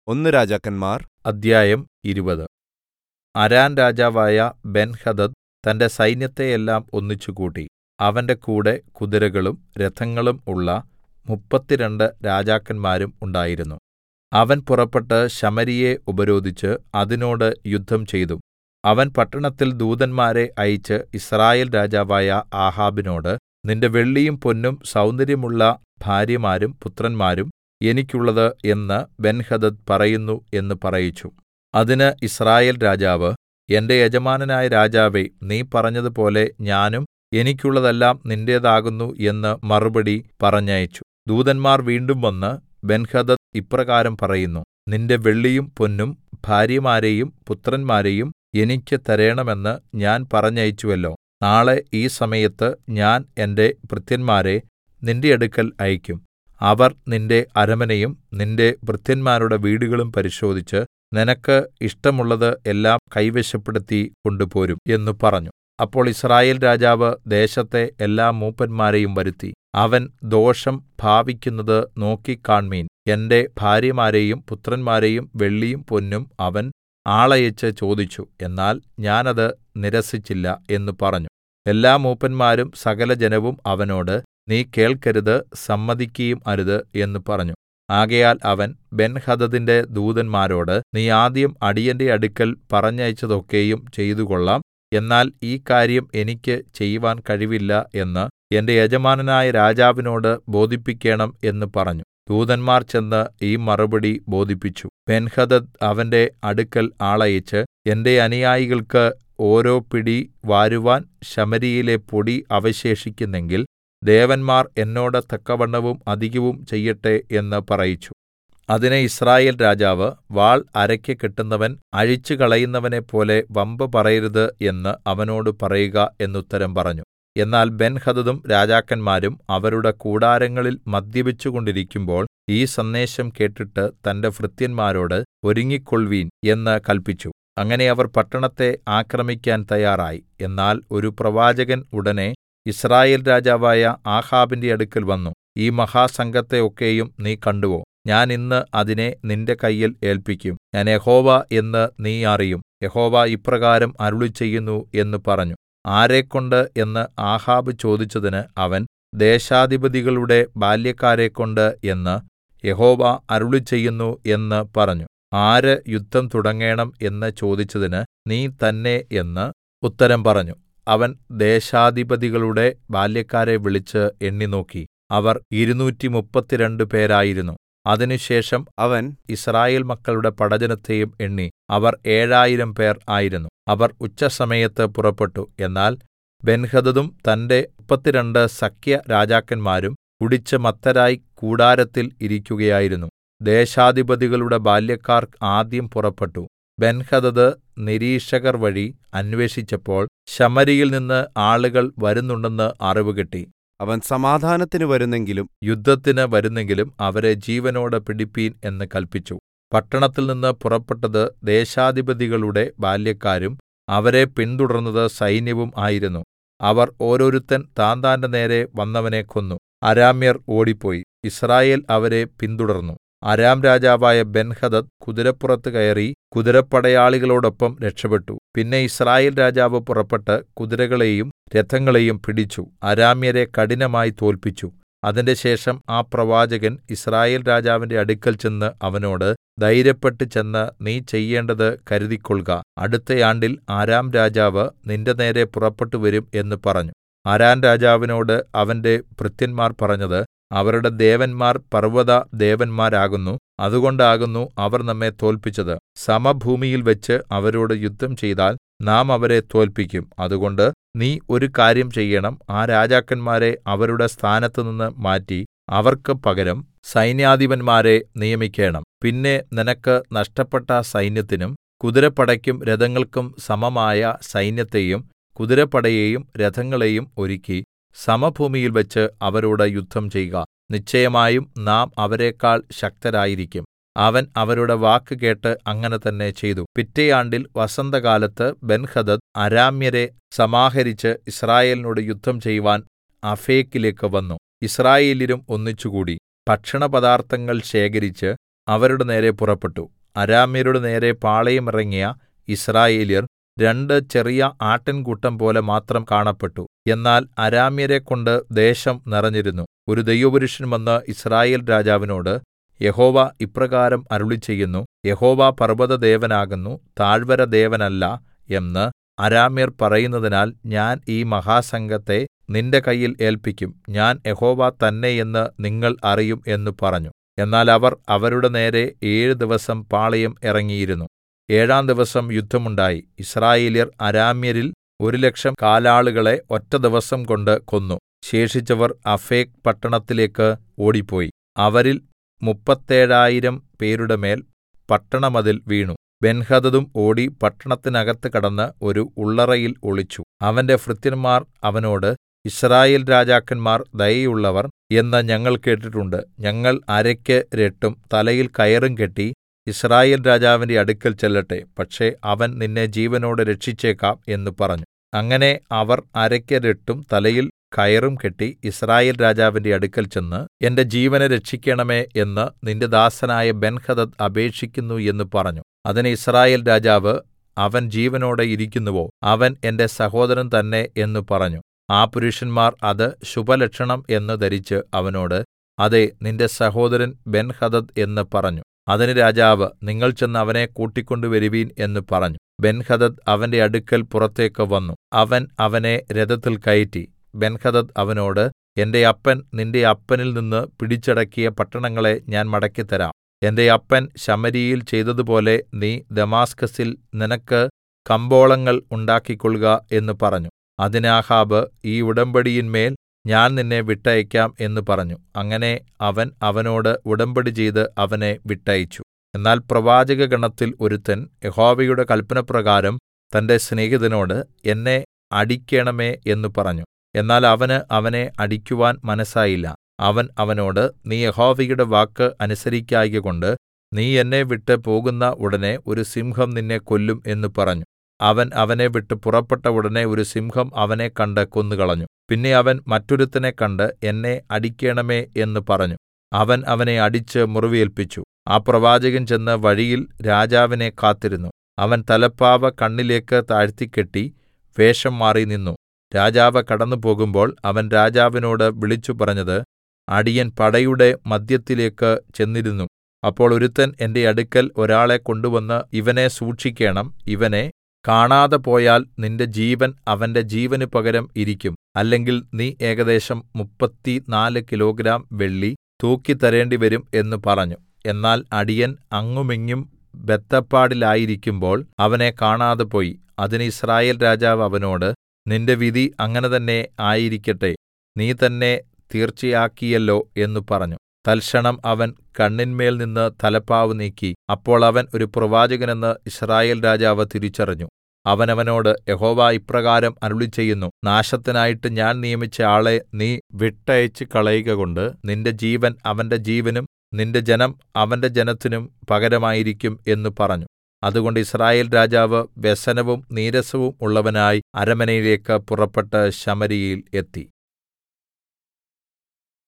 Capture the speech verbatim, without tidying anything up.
ഒന്ന് രാജാക്കന്മാർ അദ്ധ്യായം ഇരുപത്. അരാം രാജാവായ ബെൻഹദദ് തന്റെ സൈന്യത്തെയെല്ലാം ഒന്നിച്ചുകൂട്ടി. അവന്റെ കൂടെ കുതിരകളും രഥങ്ങളും ഉള്ള മുപ്പത്തിരണ്ട് രാജാക്കന്മാരും ഉണ്ടായിരുന്നു. അവൻ പുറപ്പെട്ട് ശമര്യയെ ഉപരോധിച്ച് അതിനോട് യുദ്ധം ചെയ്തു. അവൻ പട്ടണത്തിൽ ദൂതന്മാരെ അയച്ച് യിസ്രായേൽ രാജാവായ ആഹാബിനോട്, നിന്റെ വെള്ളിയും പൊന്നും സൗന്ദര്യമുള്ള ഭാര്യമാരും പുത്രന്മാരും എനിക്കുള്ളത് എന്ന് ബെൻഹദദ് പറയുന്നു എന്ന് പറയിച്ചു. അതിന് യിസ്രായേൽ രാജാവ്, എന്റെ യജമാനനായ രാജാവേ, നീ പറഞ്ഞതുപോലെ ഞാനും എനിക്കുള്ളതെല്ലാം നിന്റേതാകുന്നു എന്ന് മറുപടി പറഞ്ഞയച്ചു. ദൂതന്മാർ വീണ്ടും വന്ന്, ബെൻഹദദ് ഇപ്രകാരം പറയുന്നു, നിന്റെ വെള്ളിയും പൊന്നും ഭാര്യമാരെയും പുത്രന്മാരെയും എനിക്ക് തരേണമെന്ന് ഞാൻ പറഞ്ഞയച്ചുവല്ലോ. നാളെ ഈ സമയത്ത് ഞാൻ എന്റെ ഭൃത്യന്മാരെ നിന്റെ അടുക്കൽ അയക്കും. അവർ നിന്റെ അരമനയും നിന്റെ ഭൃത്യന്മാരുടെ വീടുകളും പരിശോധിച്ച് നിനക്ക് ഇഷ്ടമുള്ളത് എല്ലാം കൈവശപ്പെടുത്തി കൊണ്ടുപോരും എന്ന് പറഞ്ഞു. അപ്പോൾ യിസ്രായേൽ രാജാവ് ദേശത്തെ എല്ലാ മൂപ്പന്മാരെയും വരുത്തി, അവൻ ദോഷം ഭാവിക്കുന്നത് നോക്കിക്കാണ്മീൻ. എന്റെ ഭാര്യമാരെയും പുത്രന്മാരെയും വെള്ളിയും പൊന്നും അവൻ ആളയച്ച് ചോദിച്ചു, എന്നാൽ ഞാൻ അത് നിരസിച്ചില്ല എന്ന് പറഞ്ഞു. എല്ലാ മൂപ്പന്മാരും സകലജനവും അവനോട്, നീ കേൾക്കരുത്, സമ്മതിക്കയും അരുത് എന്ന് പറഞ്ഞു. ആകയാൽ അവൻ ബെൻഹദദിന്റെ ദൂതന്മാരോട്, നീ ആദ്യം അടിയന്റെ അടുക്കൽ പറഞ്ഞയച്ചതൊക്കെയും ചെയ്തുകൊള്ളാം. എന്നാൽ ഈ കാര്യം എനിക്ക് ചെയ്‌വാൻ കഴിവില്ല എന്ന് എന്റെ യജമാനനായ രാജാവിനോട് ബോധിപ്പിക്കേണം എന്ന് പറഞ്ഞു. ദൂതന്മാർ ചെന്ന് ഈ മറുപടി ബോധിപ്പിച്ചു. ബെൻഹദദ് അവന്റെ അടുക്കൽ ആളയച്ച്, എന്റെ അനുയായികൾക്ക് ഓരോ പിടി വാരുവാൻ ശമര്യയിലെ പൊടി അവശേഷിക്കുന്നെങ്കിൽ ദേവന്മാർ എന്നോട് തക്കവണ്ണവും അധികവും ചെയ്യട്ടെ എന്ന് പറയിച്ചു. അതിന് യിസ്രായേൽ രാജാവ്, വാൾ അരയ്ക്ക് കെട്ടുന്നവൻ അഴിച്ചുകളയുന്നവനെപ്പോലെ വമ്പ് പറയരുത് എന്ന് അവനോട് പറയുക എന്നുത്തരം പറഞ്ഞു. എന്നാൽ ബെൻഹദദും രാജാക്കന്മാരും അവരുടെ കൂടാരങ്ങളിൽ മദ്യപിച്ചുകൊണ്ടിരിക്കുമ്പോൾ ഈ സന്ദേശം കേട്ടിട്ട് തന്റെ ഭൃത്യന്മാരോട്, ഒരുങ്ങിക്കൊൾവീൻ എന്ന് കല്പിച്ചു. അങ്ങനെ അവർ പട്ടണത്തെ ആക്രമിക്കാൻ തയ്യാറായി. എന്നാൽ ഒരു പ്രവാചകൻ ഉടനെ യിസ്രായേൽ രാജാവായ ആഹാബിന്റെ അടുക്കൽ വന്നു, ഈ മഹാസംഘത്തെ ഒക്കെയും നീ കണ്ടുവോ? ഞാൻ ഇന്ന് അതിനെ നിന്റെ കയ്യിൽ ഏല്പിക്കും. ഞാൻ യഹോവ എന്ന് നീ അറിയും. യഹോവ ഇപ്രകാരം അരുളിച്ചെയ്യുന്നു എന്ന് പറഞ്ഞു. ആരെക്കൊണ്ട് എന്ന് ആഹാബ് ചോദിച്ചതിന് അവൻ, ദേശാധിപതികളുടെ ബാല്യക്കാരെക്കൊണ്ട് എന്ന് യഹോവ അരുളിച്ചെയ്യുന്നു എന്ന് പറഞ്ഞു. ആര് യുദ്ധം തുടങ്ങേണം എന്ന് ചോദിച്ചതിന് നീ തന്നെ എന്ന് ഉത്തരം പറഞ്ഞു. അവൻ ദേശാധിപതികളുടെ ബാല്യക്കാരെ വിളിച്ച് എണ്ണിനോക്കി. അവർ ഇരുനൂറ്റിമുപ്പത്തിരണ്ട് പേരായിരുന്നു. അതിനുശേഷം അവൻ യിസ്രായേൽ മക്കളുടെ പടജ്ജനത്തെയും എണ്ണി. അവർ ഏഴായിരം പേർ ആയിരുന്നു. അവർ ഉച്ചസമയത്ത് പുറപ്പെട്ടു. എന്നാൽ ബെൻഹദദും തന്റെ മുപ്പത്തിരണ്ട് സഖ്യ രാജാക്കന്മാരും കുടിച്ച് മത്തരായി കൂടാരത്തിൽ ഇരിക്കുകയായിരുന്നു. ദേശാധിപതികളുടെ ബാല്യക്കാർ ആദ്യം പുറപ്പെട്ടു. ബെൻഹദദ് നിരീക്ഷകർ വഴി അന്വേഷിച്ചപ്പോൾ ശമര്യയിൽ നിന്ന് ആളുകൾ വരുന്നുണ്ടെന്ന് അറിവുകിട്ടി. അവൻ സമാധാനത്തിന് വരുന്നെങ്കിലും യുദ്ധത്തിന് വരുന്നെങ്കിലും അവരെ ജീവനോടെ പിടിപ്പീൻ എന്ന് കല്പിച്ചു. പട്ടണത്തിൽ നിന്ന് പുറപ്പെട്ടത് ദേശാധിപതികളുടെ ബാല്യക്കാരും അവരെ പിന്തുടർന്നത് സൈന്യവും ആയിരുന്നു. അവർ ഓരോരുത്തൻ താന്താന്റെ നേരെ വന്നവനെ കൊന്നു. അരാമ്യർ ഓടിപ്പോയി. യിസ്രായേൽ അവരെ പിന്തുടർന്നു. അരാം രാജാവായ ബെൻഹദദ് കുതിരപ്പുറത്ത് കയറി കുതിരപ്പടയാളികളോടൊപ്പം രക്ഷപ്പെട്ടു. പിന്നെ യിസ്രായേൽ രാജാവ് പുറപ്പെട്ട് കുതിരകളെയും രഥങ്ങളെയും പിടിച്ചു, അരാമ്യരെ കഠിനമായി തോല്പിച്ചു. അതിൻറെശേഷം ആ പ്രവാചകൻ യിസ്രായേൽ രാജാവിന്റെ അടുക്കൽ ചെന്ന് അവനോട്, ധൈര്യപ്പെട്ട് ചെന്ന് നീ ചെയ്യേണ്ടത് കരുതിക്കൊൾക. അടുത്ത ആണ്ടിൽ ആരാം രാജാവ് നിന്റെ നേരെ പുറപ്പെട്ടു വരും എന്ന് പറഞ്ഞു. ആരാം രാജാവിനോട് അവന്റെ ഭൃത്യന്മാർ പറഞ്ഞത്, അവരുടെ ദേവന്മാർ പർവ്വത ദേവന്മാരാകുന്നു. അതുകൊണ്ടാകുന്നു അവർ നമ്മെ തോല്പിച്ചത്. സമഭൂമിയിൽ വെച്ച് അവരോട് യുദ്ധം ചെയ്താൽ നാം അവരെ തോല്പിക്കും. അതുകൊണ്ട് നീ ഒരു കാര്യം ചെയ്യണം. ആ രാജാക്കന്മാരെ അവരുടെ സ്ഥാനത്തുനിന്ന് മാറ്റി അവർക്ക് പകരം സൈന്യാധിപന്മാരെ നിയമിക്കേണം. പിന്നെ നിനക്ക് നഷ്ടപ്പെട്ട സൈന്യത്തിനും കുതിരപ്പടയ്ക്കും രഥങ്ങൾക്കും സമമായ സൈന്യത്തെയും കുതിരപ്പടയെയും രഥങ്ങളെയും ഒരുക്കി സമഭൂമിയിൽ വെച്ച് അവരോട് യുദ്ധം ചെയ്യുക. നിശ്ചയമായും നാം അവരെക്കാൾ ശക്തരായിരിക്കും. അവൻ അവരുടെ വാക്ക് കേട്ട് അങ്ങനെ തന്നെ ചെയ്തു. പിറ്റെ ആണ്ടിൽ വസന്തകാലത്ത് ബെൻഹദദ് അരാമ്യരെ സമാഹരിച്ച് യിസ്രായേലിനോട് യുദ്ധം ചെയ്‌വാൻ അഫേക്കിലേക്ക് വന്നു. യിസ്രായേല്യരും ഒന്നിച്ചുകൂടി ഭക്ഷണപദാർത്ഥങ്ങൾ ശേഖരിച്ച് അവരുടെ നേരെ പുറപ്പെട്ടു. അരാമ്യരുടെ നേരെ പാളയമിറങ്ങിയ യിസ്രായേല്യർ രണ്ട് ചെറിയ ആട്ടിൻകൂട്ടം പോലെ മാത്രം കാണപ്പെട്ടു. എന്നാൽ അരാമ്യരെക്കൊണ്ട് ദേശം നിറഞ്ഞിരുന്നു. ഒരു ദൈവപുരുഷൻ വന്ന് യിസ്രായേൽ രാജാവിനോട്, യഹോവ ഇപ്രകാരം അരുളിച്ചെയ്യുന്നു, യഹോവ പർവ്വതദേവനാകുന്നു, താഴ്വര ദേവനല്ല എന്ന് അരാമ്യർ പറയുന്നതിനാൽ ഞാൻ ഈ മഹാസംഘത്തെ നിന്റെ കയ്യിൽ ഏല്പിക്കും. ഞാൻ യഹോവ തന്നെ എന്ന് നിങ്ങൾ അറിയും എന്ന് പറഞ്ഞു. എന്നാൽ അവർ അവരുടെ നേരെ ഏഴ് ദിവസം പാളയം ഇറങ്ങിയിരുന്നു. ഏഴാം ദിവസം യുദ്ധമുണ്ടായി. യിസ്രായേല്യർ അരാമ്യരിൽ ഒരു ലക്ഷം കാലാളുകളെ ഒറ്റ ദിവസം കൊണ്ട് കൊന്നു. ശേഷിച്ചവർ അഫേക് പട്ടണത്തിലേക്ക് ഓടിപ്പോയി. അവരിൽ മുപ്പത്തേഴായിരം പേരുടെ മേൽ പട്ടണമതിൽ വീണു. ബെൻഹദദും ഓടി പട്ടണത്തിനകത്ത് കടന്ന് ഒരു ഉള്ളറയിൽ ഒളിച്ചു. അവന്റെ ഭൃത്യന്മാർ അവനോട്, യിസ്രായേൽ രാജാക്കന്മാർ ദയയുള്ളവർ എന്ന് ഞങ്ങൾ കേട്ടിട്ടുണ്ട്. ഞങ്ങൾ അരയ്ക്ക് രട്ടും തലയിൽ കയറും കെട്ടി യിസ്രായേൽ രാജാവിന്റെ അടുക്കൽ ചെല്ലട്ടെ. പക്ഷേ അവൻ നിന്നെ ജീവനോടെ രക്ഷിച്ചേക്കാം എന്ന് പറഞ്ഞു. അങ്ങനെ അവർ അരയ്ക്ക് രട്ടും തലയിൽ കയറും കെട്ടി യിസ്രായേൽ രാജാവിന്റെ അടുക്കൽ ചെന്ന്, എന്റെ ജീവനെ രക്ഷിക്കണമേ എന്ന് നിന്റെ ദാസനായ ബെൻഹദദ് അപേക്ഷിക്കുന്നു എന്ന് പറഞ്ഞു. അതിന് യിസ്രായേൽ രാജാവ്, അവൻ ജീവനോടെ ഇരിക്കുന്നുവോ? അവൻ എന്റെ സഹോദരൻ തന്നെ എന്ന് പറഞ്ഞു. ആ പുരുഷന്മാർ അത് ശുഭലക്ഷണം എന്ന് ധരിച്ച് അവനോട്, അതെ, നിന്റെ സഹോദരൻ ബെൻഹദദ് എന്ന് പറഞ്ഞു. അതിന് രാജാവ്, നിങ്ങൾ ചെന്ന് അവനെ കൂട്ടിക്കൊണ്ടുവരുവീൻ എന്ന് പറഞ്ഞു. ബെൻഹദദ് അവന്റെ അടുക്കൽ പുറത്തേക്ക് വന്നു. അവൻ അവനെ രഥത്തിൽ കയറ്റി. ബെൻഹദദ് അവനോട്, എന്റെ അപ്പൻ നിന്റെ അപ്പനിൽ നിന്ന് പിടിച്ചടക്കിയ പട്ടണങ്ങളെ ഞാൻ മടക്കിത്തരാം. എന്റെ അപ്പൻ ശമര്യയിൽ ചെയ്തതുപോലെ നീ ദമാസ്കസിൽ നിനക്ക് കമ്പോളങ്ങൾ ഉണ്ടാക്കിക്കൊൾക എന്ന് പറഞ്ഞു. അതിന് ആഹാബ്, ഈ ഉടമ്പടിയിന്മേൽ ഞാൻ നിന്നെ വിട്ടയക്കാം എന്ന് പറഞ്ഞു. അങ്ങനെ അവൻ അവനോട് ഉടമ്പടി ചെയ്ത് അവനെ വിട്ടയച്ചു. എന്നാൽ പ്രവാചകഗണത്തിൽ ഒരുത്തൻ യഹോവയുടെ കല്പനപ്രകാരം തന്റെ സ്നേഹിതനോട്, എന്നെ അടിക്കേണമേ എന്ന് പറഞ്ഞു. എന്നാൽ അവന് അവനെ അടിക്കുവാൻ മനസ്സായില്ല. അവൻ അവനോട്, നീ യഹോവയുടെ വാക്ക് അനുസരിക്കായ്കകൊണ്ട് നീ എന്നെ വിട്ട് പോകുന്ന ഉടനെ ഒരു സിംഹം നിന്നെ കൊല്ലും എന്ന് പറഞ്ഞു. അവൻ അവനെ വിട്ട് പുറപ്പെട്ട ഉടനെ ഒരു സിംഹം അവനെ കണ്ട് കൊന്നുകളഞ്ഞു. പിന്നെ അവൻ മറ്റൊരുത്തനെ കണ്ട്, എന്നെ അടിക്കേണമേ എന്ന് പറഞ്ഞു. അവൻ അവനെ അടിച്ച് മുറിവേല്പിച്ചു. ആ പ്രവാചകൻ ചെന്ന് വഴിയിൽ രാജാവിനെ കാത്തിരുന്നു. അവൻ തലപ്പാവ് കണ്ണിലേക്ക് താഴ്ത്തിക്കെട്ടി വേഷം മാറി നിന്നു. രാജാവ് കടന്നുപോകുമ്പോൾ അവൻ രാജാവിനോട് വിളിച്ചു പറഞ്ഞത്, അടിയൻ പടയുടെ മദ്ധ്യത്തിലേക്ക് ചെന്നിരുന്നു. അപ്പോൾ ഒരുത്തൻ എന്റെ അടുക്കൽ ഒരാളെ കൊണ്ടുവന്ന്, ഇവനെ സൂക്ഷിക്കേണം, ഇവനെ കാണാതെ പോയാൽ നിന്റെ ജീവൻ അവന്റെ ജീവന് പകരം ഇരിക്കും. അല്ലെങ്കിൽ നീ ഏകദേശം മുപ്പത്തിനാല് കിലോഗ്രാം വെള്ളി തൂക്കിത്തരേണ്ടിവരും എന്ന് പറഞ്ഞു. എന്നാൽ അടിയൻ അങ്ങുമിങ്ങും ബദ്ധപ്പാടിലായിരിക്കുമ്പോൾ അവനെ കാണാതെ പോയി. അതിന് യിസ്രായേൽ രാജാവ് അവനോട്, നിന്റെ വിധി അങ്ങനെ തന്നെ ആയിരിക്കട്ടെ, നീ തന്നെ തീർച്ചയാക്കിയല്ലോ എന്ന് പറഞ്ഞു. തൽക്ഷണം അവൻ കണ്ണിന്മേൽ നിന്ന് തലപ്പാവ് നീക്കി. അപ്പോൾ അവൻ ഒരു പ്രവാചകനെന്ന് യിസ്രായേൽ രാജാവ് തിരിച്ചറിഞ്ഞു. അവൻ അവനോട്, യഹോവ ഇപ്രകാരം അരുളിച്ചെയ്യുന്നു, നാശത്തിനായിട്ട് ഞാൻ നിയമിച്ച ആളെ നീ വിട്ടയച്ച് കളയുകകൊണ്ട് നിന്റെ ജീവൻ അവന്റെ ജീവനും നിന്റെ ജനം അവന്റെ ജനത്തിനും പകരമായിരിക്കും എന്ന് പറഞ്ഞു. അതുകൊണ്ട് യിസ്രായേൽ രാജാവ് വ്യസനവും നീരസവും ഉള്ളവനായി അരമനയിലേക്ക് പുറപ്പെട്ട് ശമര്യയിൽ എത്തി.